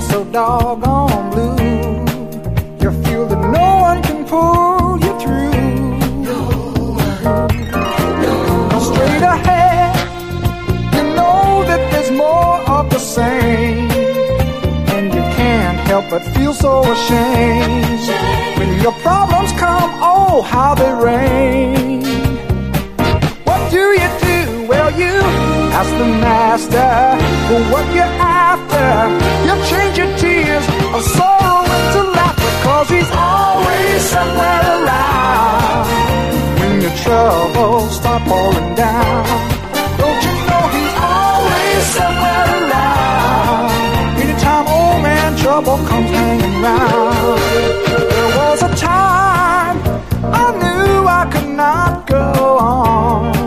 so doggone blue. You feel that no one can pull you through. No, straight ahead, you know that there's more of the same, and you can't help but feel so ashamed when your problems come, oh how they rain. What do? Well, you ask the master for what you're after. You'll change your tears of sorrow into laughter, 'cause he's always somewhere around when your troubles start falling down. Don't you know he's always somewhere around anytime old man trouble comes hanging round.